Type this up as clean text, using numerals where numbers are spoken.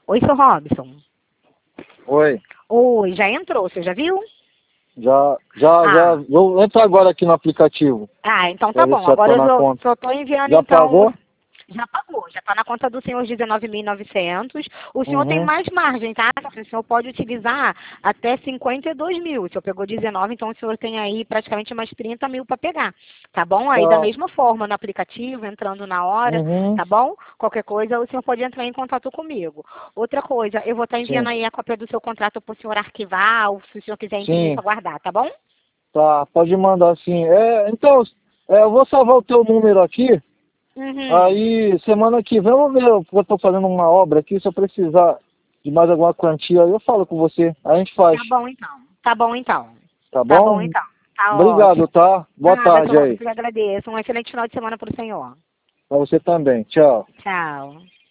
Oi, seu Robson. Oi. Oi, já entrou, você já viu? Já. Vou entrar agora aqui no aplicativo. Ah, então Pra tá ver bom. se já Agora tá eu na conta. só tô enviando, Já então. pagou? Já pagou, já tá na conta do senhor 19.900. O senhor tem Uhum. mais margem, tá? O senhor pode utilizar até 52 mil. O senhor pegou 19, então o senhor tem aí praticamente mais 30 mil para pegar, tá bom? Aí da Tá. mesma forma, no aplicativo, entrando na hora, Uhum. tá bom? Qualquer coisa, o senhor pode entrar em contato comigo. Outra coisa, eu vou estar enviando Sim. aí a cópia do seu contrato para o senhor arquivar, ou se o senhor quiser imprimir Sim. para guardar, tá bom? Tá. Pode mandar sim. Então, eu vou salvar o teu número aqui. Uhum. Aí, semana que vem, vamos ver, porque eu tô fazendo uma obra aqui. Se eu precisar de mais alguma quantia, eu falo com você. A gente faz. Tá bom então. Tá bom então. Tá Tá bom bom? então. Tá Obrigado, ótimo. tá? Boa Nada, seu tarde Robson, aí. eu agradeço. Um excelente final de semana para o senhor. Pra você também. Tchau. Tchau.